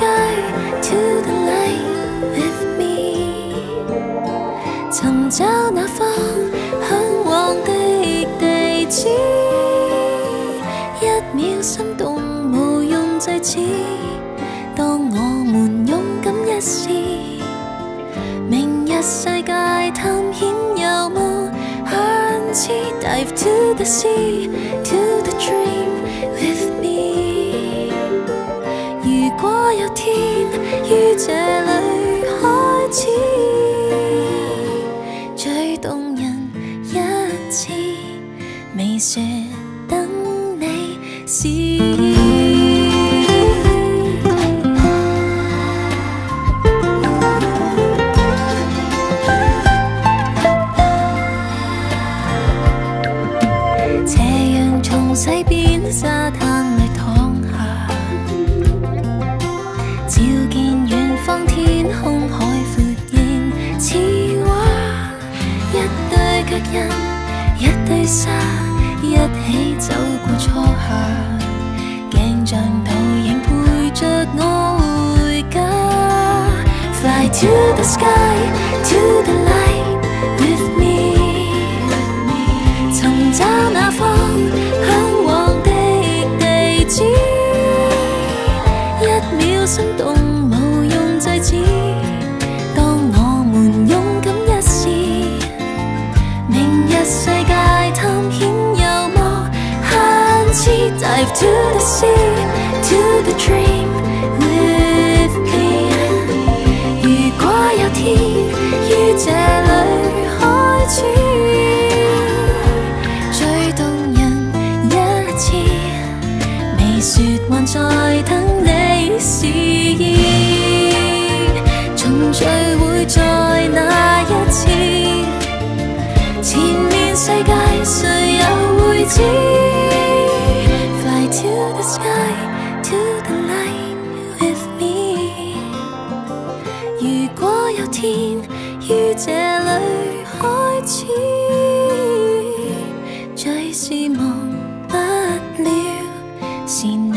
sky, to the light with me。尋找那方向往的地址，一秒心動無用制止。當我們勇敢一試，明日世界探險有無限次 ？Dive to the sea, to the dream with me。如果有天於這裏開始，最動人一次，未說等你試。西邊沙灘裏躺下，照見遠方天空海闊仍似畫，一對腳印，一堆沙，一起走過初夏，鏡像倒影陪着我回家。Fly to the sky, to the light with me。尋找那方向往的地址，一秒心動無用制止。當我們勇敢一試，明日世界探險有無限次。Dive to the sea, to the dream with me。如果有天於這裏開始，說還在等你試，重聚會在那一次，前面世界誰又會知 ？Fly to the sky, to the light with me。如果有天於這裏開始，最是忘不了。是